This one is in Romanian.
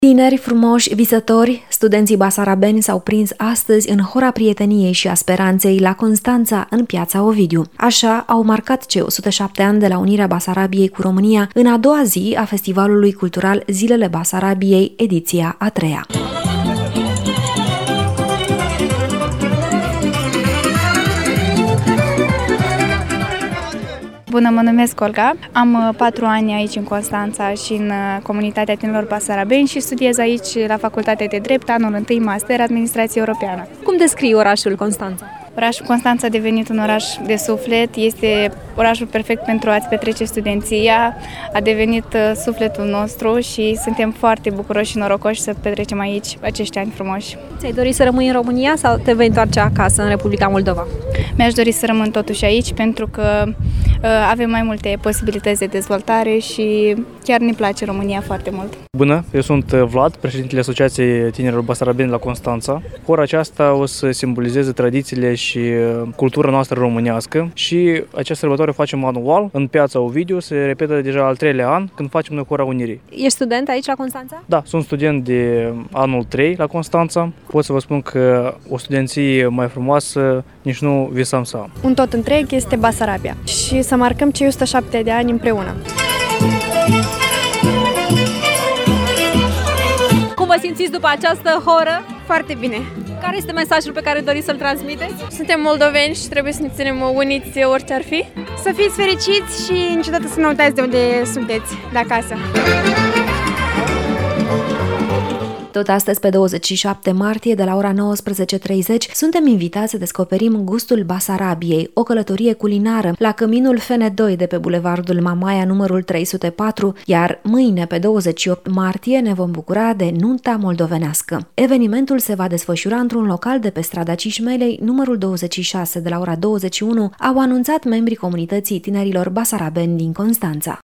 Tineri frumoși, visători, studenții basarabeni s-au prins astăzi în hora prieteniei și a speranței la Constanța, în Piața Ovidiu. Așa au marcat cei 107 ani de la unirea Basarabiei cu România în a doua zi a festivalului cultural Zilele Basarabiei, ediția a treia. Bună, mă numesc Olga. Am 4 ani aici în Constanța și în comunitatea tinerilor basarabeni și studiez aici la Facultatea de Drept, anul 1 master, Administrație Europeană. Cum descrii orașul Constanța? Orașul Constanța a devenit un oraș de suflet, este orașul perfect pentru a-ți petrece studenția, a devenit sufletul nostru și suntem foarte bucuroși și norocoși să petrecem aici acești ani frumoși. Ți-ai dori să rămâi în România sau te vei întoarce acasă, în Republica Moldova? Mi-aș dori să rămân totuși aici pentru că avem mai multe posibilități de dezvoltare și chiar ne place România foarte mult. Bună, eu sunt Vlad, președintele Asociației Tinerilor Basarabeni la Constanța. Ora aceasta o să simbolizeze tradițiile și cultura noastră românească și această sărbătoare o facem anual în Piața Ovidiu, se repetă deja al 3-lea an când facem noi Hora Unirii. Ești student aici la Constanța? Da, sunt student de anul 3 la Constanța. Pot să vă spun că o studenție mai frumoasă nici nu visam să am. Un tot întreg este Basarabia și să marcăm cei 107 de ani împreună. Cum vă simțiți după această horă? Foarte bine! Care este mesajul pe care doriți să-l transmiteți? Suntem moldoveni și trebuie să ne ținem uniți orice ar fi. Să fiți fericiți și niciodată să nu uitați de unde sunteți, de acasă. Tot astăzi, pe 27 martie, de la ora 19:30, suntem invitați să descoperim gustul Basarabiei, o călătorie culinară la căminul FN2 de pe bulevardul Mamaia numărul 304, iar mâine, pe 28 martie, ne vom bucura de nunta moldovenească. Evenimentul se va desfășura într-un local de pe strada Cișmelei, numărul 26, de la ora 21, au anunțat membrii comunității tinerilor basarabeni din Constanța.